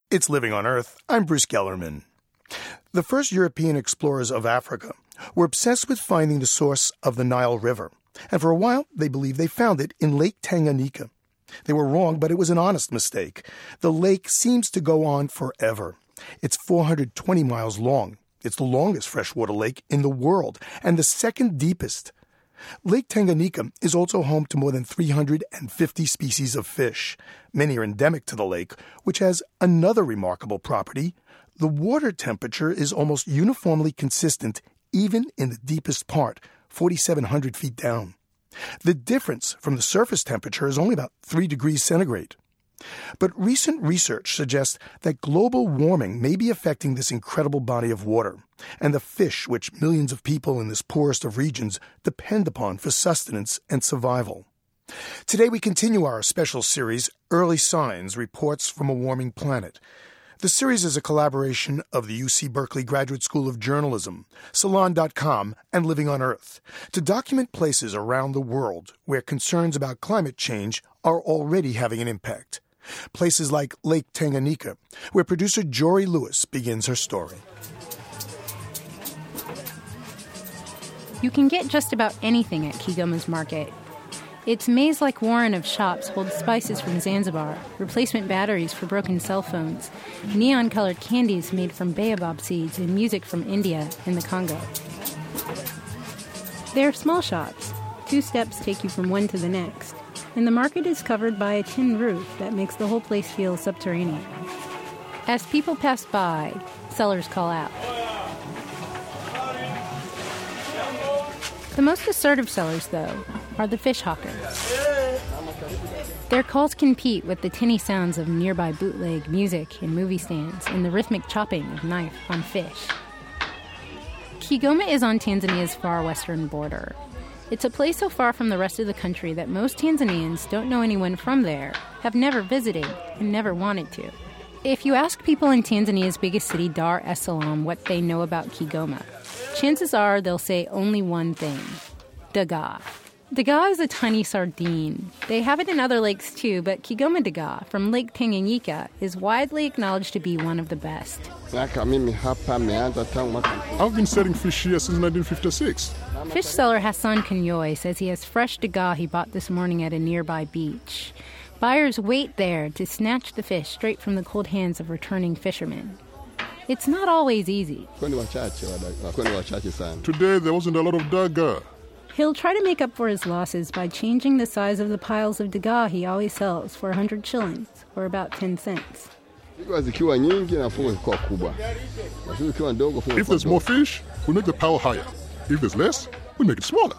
It's Living on Earth. I'm Bruce Gellerman. The first European explorers of Africa were obsessed with finding the source of the Nile River. And for a while, they believed they found it in Lake Tanganyika. They were wrong, but it was an honest mistake. The lake seems to go on forever. It's 420 miles long. It's the longest freshwater lake in the world and the second deepest. Lake Tanganyika is also home to more than 350 species of fish. Many are endemic to the lake, which has another remarkable property. The water temperature is almost uniformly consistent, even in the deepest part, 4,700 feet down. The difference from the surface temperature is only about 3 degrees centigrade. But recent research suggests that global warming may be affecting this incredible body of water and the fish which millions of people in this poorest of regions depend upon for sustenance and survival. Today we continue our special series, Early Signs, Reports from a Warming Planet. The series is a collaboration of the UC Berkeley Graduate School of Journalism, Salon.com, and Living on Earth to document places around the world where concerns about climate change are already having an impact. Places like Lake Tanganyika, where producer Jory Lewis begins her story. You can get just about anything at Kigoma's market. Its maze-like warren of shops holds spices from Zanzibar, replacement batteries for broken cell phones, neon-colored candies made from baobab seeds, and music from India and the Congo. They're small shops. 2 steps take you from one to the next, and the market is covered by a tin roof that makes the whole place feel subterranean. As people pass by, sellers call out. The most assertive sellers, though, are the fish hawkers. Their calls compete with the tinny sounds of nearby bootleg music in movie stands and the rhythmic chopping of knife on fish. Kigoma is on Tanzania's far western border. It's a place so far from the rest of the country that most Tanzanians don't know anyone from there, have never visited, and never wanted to. If you ask people in Tanzania's biggest city, Dar es Salaam, what they know about Kigoma, chances are they'll say only one thing: dagaa. Dagaa is a tiny sardine. They have it in other lakes too, but Kigoma dagaa from Lake Tanganyika is widely acknowledged to be one of the best. I've been selling fish here since 1956. Fish seller Hassan Kanyoy says he has fresh dagaa he bought this morning at a nearby beach. Buyers wait there to snatch the fish straight from the cold hands of returning fishermen. It's not always easy. Today there wasn't a lot of dagaa. He'll try to make up for his losses by changing the size of the piles of dagaa he always sells for 100 shillings, or about 10 cents. If there's more fish, we make the pile higher. If there's less, we make it smaller.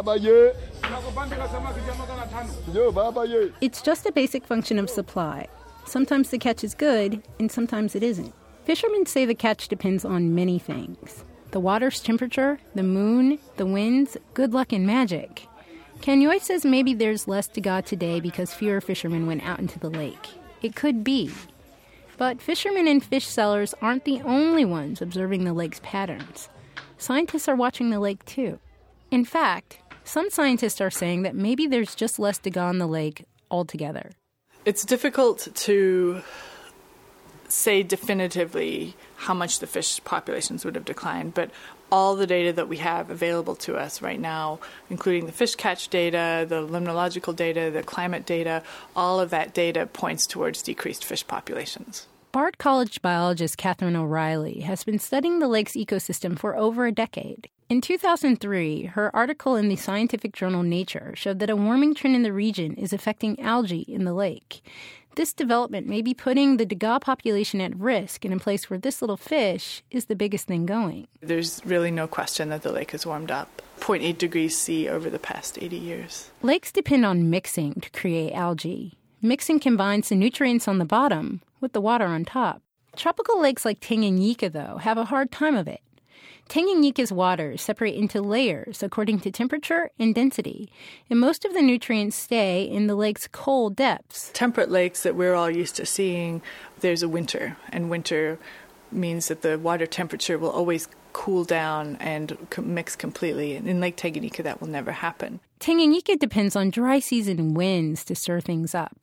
It's just a basic function of supply. Sometimes the catch is good, and sometimes it isn't. Fishermen say the catch depends on many things: the water's temperature, the moon, the winds, good luck, and magic. Kanyoy says maybe there's less dagaa today because fewer fishermen went out into the lake. It could be. But fishermen and fish sellers aren't the only ones observing the lake's patterns. Scientists are watching the lake too. In fact, some scientists are saying that maybe there's just less dagaa in the lake altogether. It's difficult to say definitively how much the fish populations would have declined, but all the data that we have available to us right now, including the fish catch data, the limnological data, the climate data, all of that data points towards decreased fish populations. Bard College biologist Catherine O'Reilly has been studying the lake's ecosystem for over a decade. In 2003, her article in the scientific journal Nature showed that a warming trend in the region is affecting algae in the lake. This development may be putting the dagaa population at risk in a place where this little fish is the biggest thing going. There's really no question that the lake has warmed up 0.8 degrees C over the past 80 years. Lakes depend on mixing to create algae. Mixing combines the nutrients on the bottom with the water on top. Tropical lakes like Tanganyika, though, have a hard time of it. Tanganyika's waters separate into layers according to temperature and density, and most of the nutrients stay in the lake's cold depths. Temperate lakes that we're all used to seeing, there's a winter, and winter means that the water temperature will always cool down and mix completely. And in Lake Tanganyika, that will never happen. Tanganyika depends on dry season winds to stir things up.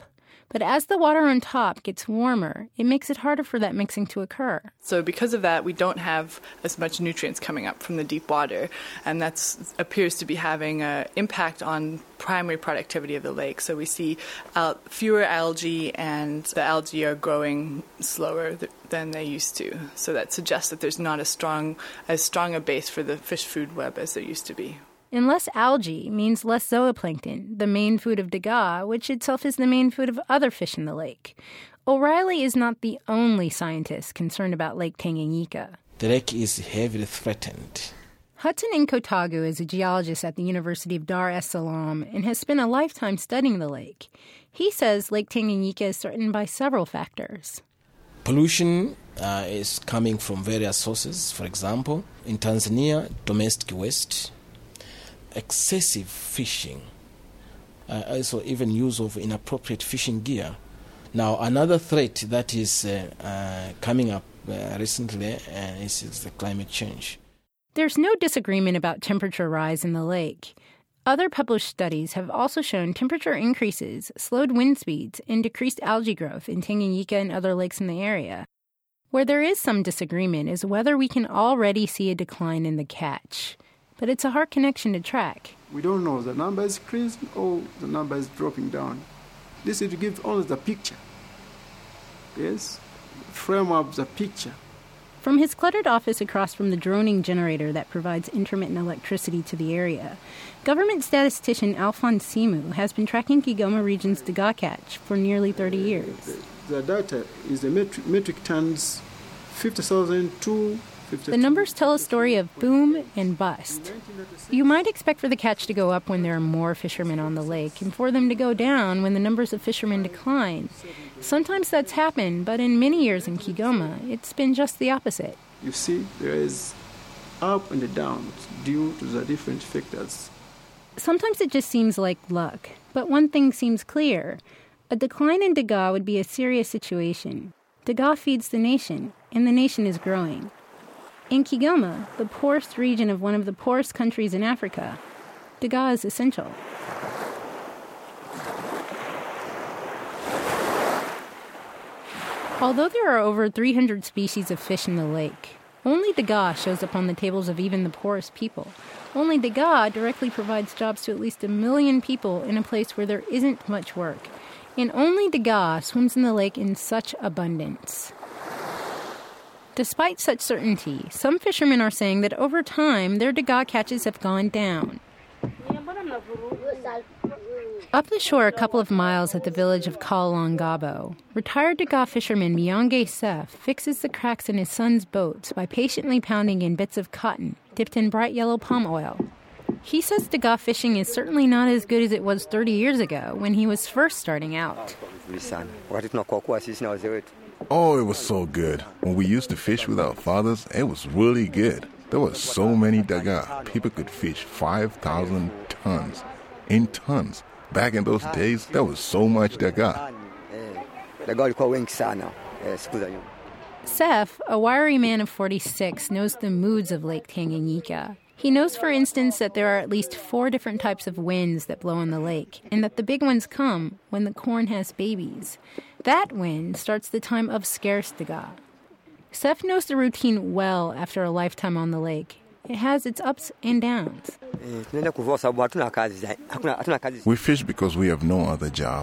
But as the water on top gets warmer, it makes it harder for that mixing to occur. So because of that, we don't have as much nutrients coming up from the deep water, and that appears to be having an impact on primary productivity of the lake. So we see fewer algae, and the algae are growing slower than they used to. So that suggests that there's not as strong a base for the fish food web as there used to be. And less algae means less zooplankton, the main food of Dagat, which itself is the main food of other fish in the lake. O'Reilly is not the only scientist concerned about Lake Tanganyika. The lake is heavily threatened. Hudson Nkotagu is a geologist at the University of Dar es Salaam and has spent a lifetime studying the lake. He says Lake Tanganyika is threatened by several factors. Pollution is coming from various sources. For example, in Tanzania, domestic waste, excessive fishing, also even use of inappropriate fishing gear. Now, another threat that is coming up recently is the climate change. There's no disagreement about temperature rise in the lake. Other published studies have also shown temperature increases, slowed wind speeds, and decreased algae growth in Tanganyika and other lakes in the area. Where there is some disagreement is whether we can already see a decline in the catch. But it's a hard connection to track. We don't know if the number is increasing or the number is dropping down. This is to give only the picture. Yes? Frame up the picture. From his cluttered office across from the droning generator that provides intermittent electricity to the area, government statistician Alphonse Simu has been tracking Kigoma region's Dagat catch for nearly 30 years. The data is the metric tons, 50,000 to 50,000. The numbers tell a story of boom and bust. You might expect for the catch to go up when there are more fishermen on the lake and for them to go down when the numbers of fishermen decline. Sometimes that's happened, but in many years in Kigoma, it's been just the opposite. You see, there is up and down due to the different factors. Sometimes it just seems like luck, but one thing seems clear. A decline in Dagat would be a serious situation. Dagat feeds the nation, and the nation is growing. In Kigoma, the poorest region of one of the poorest countries in Africa, Dagat is essential. Although there are over 300 species of fish in the lake, only Dagat shows up on the tables of even the poorest people. Only Dagat directly provides jobs to at least 1 million people in a place where there isn't much work. And only Dagat swims in the lake in such abundance. Despite such certainty, some fishermen are saying that over time, their Dagat catches have gone down. Up the shore a couple of miles at the village of Kalongabo, retired Dagat fisherman Myange Sef fixes the cracks in his son's boats by patiently pounding in bits of cotton dipped in bright yellow palm oil. He says Dagat fishing is certainly not as good as it was 30 years ago when he was first starting out. Oh, it was so good. When we used to fish with our fathers, it was really good. There were so many Dagat. People could fish 5,000 tons. In tons. Back in those days, there was so much Dagat. Sef, a wiry man of 46, knows the moods of Lake Tanganyika. He knows, for instance, that there are at least 4 different types of winds that blow on the lake, and that the big ones come when the corn has babies. That wind starts the time of scarce Dagat. Sef knows the routine well after a lifetime on the lake. It has its ups and downs. We fish because we have no other job.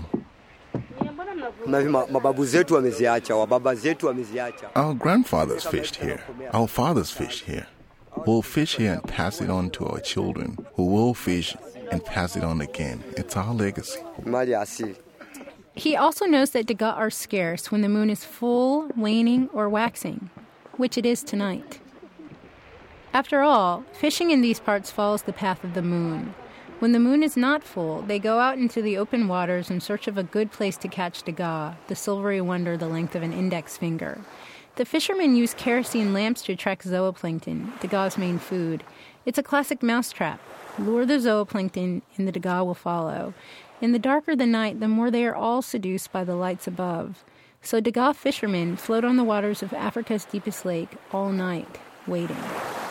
Our grandfathers fished here. Our fathers fished here. We'll fish here and pass it on to our children, who will fish and pass it on again. It's our legacy. He also knows that Dagat are scarce when the moon is full, waning, or waxing, which it is tonight. After all, fishing in these parts follows the path of the moon. When the moon is not full, they go out into the open waters in search of a good place to catch Dagat, the silvery wonder the length of an index finger. The fishermen use kerosene lamps to attract zooplankton, Dagat's main food. It's a classic mousetrap. Lure the zooplankton, and the Dagat will follow. And the darker the night, the more they are all seduced by the lights above. So Dagat fishermen float on the waters of Africa's deepest lake all night, waiting.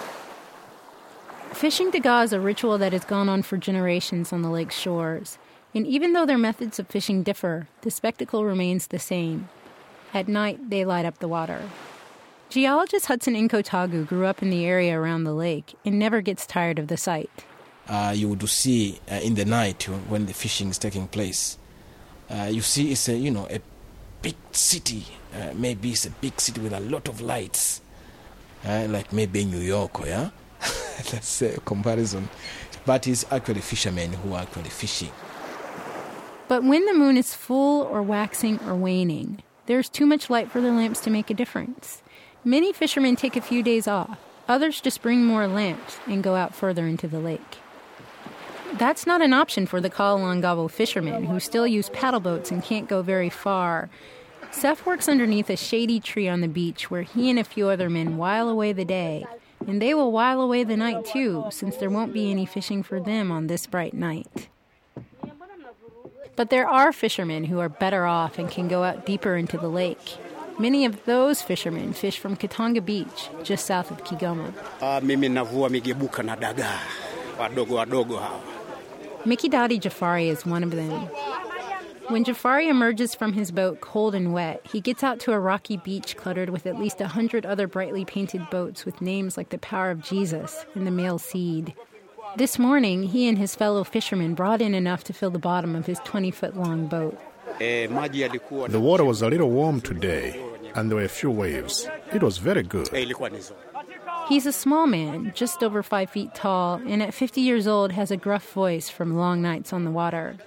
Fishing Dagat is a ritual that has gone on for generations on the lake's shores. And even though their methods of fishing differ, the spectacle remains the same. At night, they light up the water. Geologist Hudson Inkotagu grew up in the area around the lake and never gets tired of the sight. You would see in the night when the fishing is taking place. You see it's a big city. Maybe it's a big city with a lot of lights. Like maybe New York, yeah? That's a comparison. But it's actually fishermen who are actually fishing. But when the moon is full or waxing or waning, there's too much light for their lamps to make a difference. Many fishermen take a few days off. Others just bring more lamps and go out further into the lake. That's not an option for the Kaolangabo fishermen, who still use paddle boats and can't go very far. Seth works underneath a shady tree on the beach where he and a few other men while away the day. And they will while away the night too, since there won't be any fishing for them on this bright night. But there are fishermen who are better off and can go out deeper into the lake. Many of those fishermen fish from Katanga Beach, just south of Kigoma. Mimi navua migebuka na dagaa wadogo hawa. Mikidadi Jafari is one of them. When Jafari emerges from his boat cold and wet, he gets out to a rocky beach cluttered with at least 100 other brightly painted boats with names like the Power of Jesus and the Male Seed. This morning, he and his fellow fishermen brought in enough to fill the bottom of his 20-foot-long boat. The water was a little warm today, and there were a few waves. It was very good. He's a small man, just over 5 feet tall, and at 50 years old has a gruff voice from long nights on the water.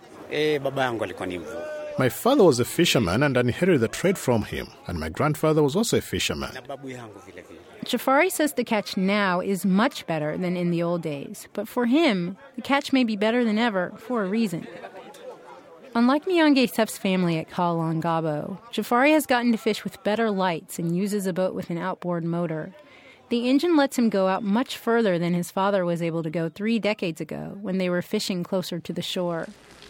My father was a fisherman and I inherited the trade from him, and my grandfather was also a fisherman. Jafari says the catch now is much better than in the old days, but for him, the catch may be better than ever for a reason. Unlike Nyange Sef's family at Kaolangabo, Jafari has gotten to fish with better lights and uses a boat with an outboard motor. The engine lets him go out much further than his father was able to go 3 decades ago when they were fishing closer to the shore.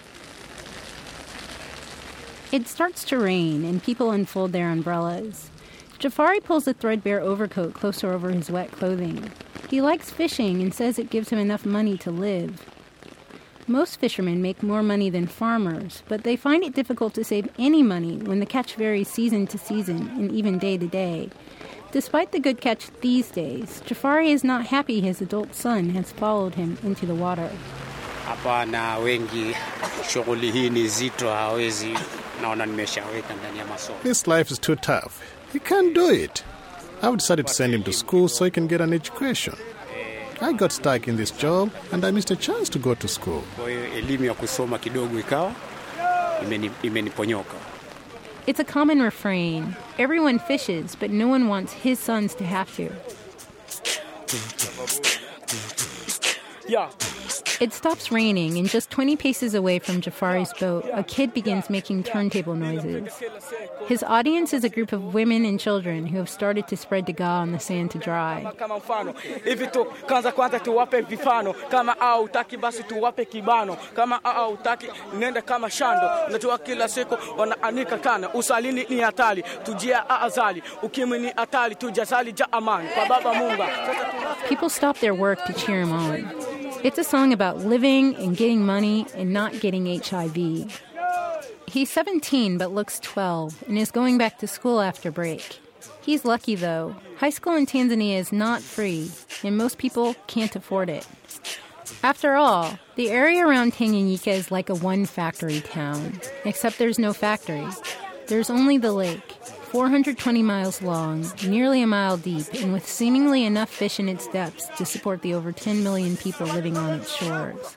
It starts to rain and people unfold their umbrellas. Jafari pulls a threadbare overcoat closer over his wet clothing. He likes fishing and says it gives him enough money to live. Most fishermen make more money than farmers, but they find it difficult to save any money when the catch varies season to season and even day to day. Despite the good catch these days, Jafari is not happy his adult son has followed him into the water. Hapana, wengi shughuli hii ni zito, hawezi. Naona nimeshaweka ndani ya masomo. This life is too tough. He can't do it. I've decided to send him to school so he can get an education. I got stuck in this job and I missed a chance to go to school. Kwa hiyo elimu ya kusoma kidogo ikawa imeniponyoka. It's a common refrain. Everyone fishes, but no one wants his sons to have to. Yeah. It stops raining, and just 20 paces away from Jafari's boat, a kid begins making turntable noises. His audience is a group of women and children who have started to spread dagaa on the sand to dry. People stop their work to cheer him on. It's a song about living and getting money and not getting HIV. He's 17 but looks 12 and is going back to school after break. He's lucky, though. High school in Tanzania is not free, and most people can't afford it. After all, the area around Tanganyika is like a one-factory town, except there's no factory. There's only the lake, 420 miles long, nearly a mile deep, and with seemingly enough fish in its depths to support the over 10 million people living on its shores.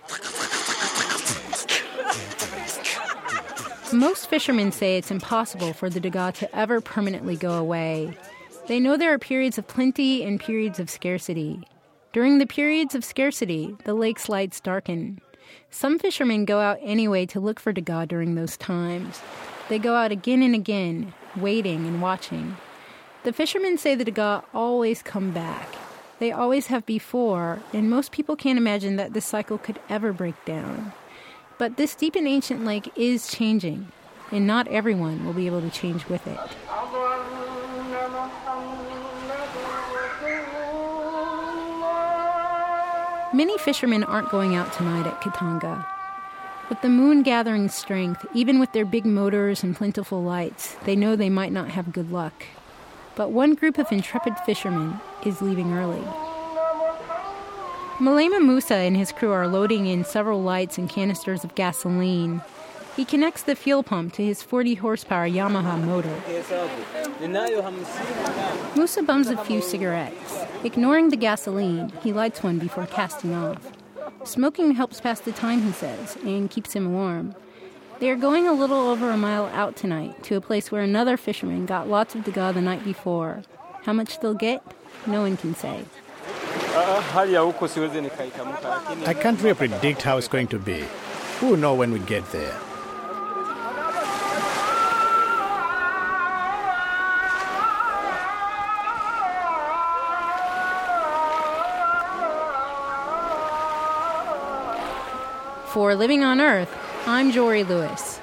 Most fishermen say it's impossible for the dagaa to ever permanently go away. They know there are periods of plenty and periods of scarcity. During the periods of scarcity, the lake's lights darken. Some fishermen go out anyway to look for dagaa during those times. They go out again and again, waiting and watching. The fishermen say the dagaa always come back. They always have before, and most people can't imagine that this cycle could ever break down. But this deep and ancient lake is changing, and not everyone will be able to change with it. Many fishermen aren't going out tonight at Katanga. With the moon gathering strength, even with their big motors and plentiful lights, they know they might not have good luck. But one group of intrepid fishermen is leaving early. Malema Musa and his crew are loading in several lights and canisters of gasoline. He connects the fuel pump to his 40-horsepower Yamaha motor. Musa bums a few cigarettes. Ignoring the gasoline, he lights one before casting off. Smoking helps pass the time, he says, and keeps him warm. They are going a little over a mile out tonight to a place where another fisherman got lots of daga the night before. How much they'll get, no one can say. I can't really predict how it's going to be. We'll know when we get there. For Living on Earth, I'm Jory Lewis.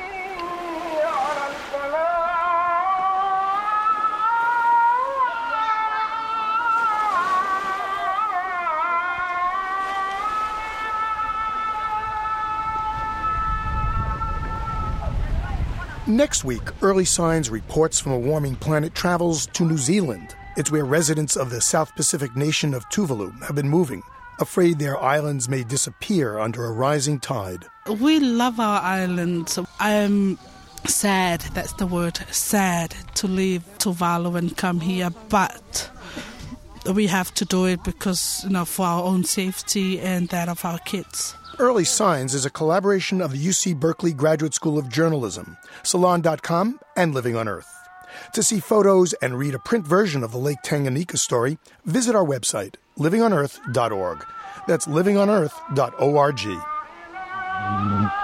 Next week, Early Signs reports from a warming planet travels to New Zealand. It's where residents of the South Pacific nation of Tuvalu have been moving, afraid their islands may disappear under a rising tide. We love our islands. I'm sad, that's the word, sad, to leave Tuvalu and come here, but we have to do it because, for our own safety and that of our kids. Early Signs is a collaboration of the UC Berkeley Graduate School of Journalism, Salon.com, and Living on Earth. To see photos and read a print version of the Lake Tanganyika story, visit our website, livingonearth.org. That's livingonearth.org.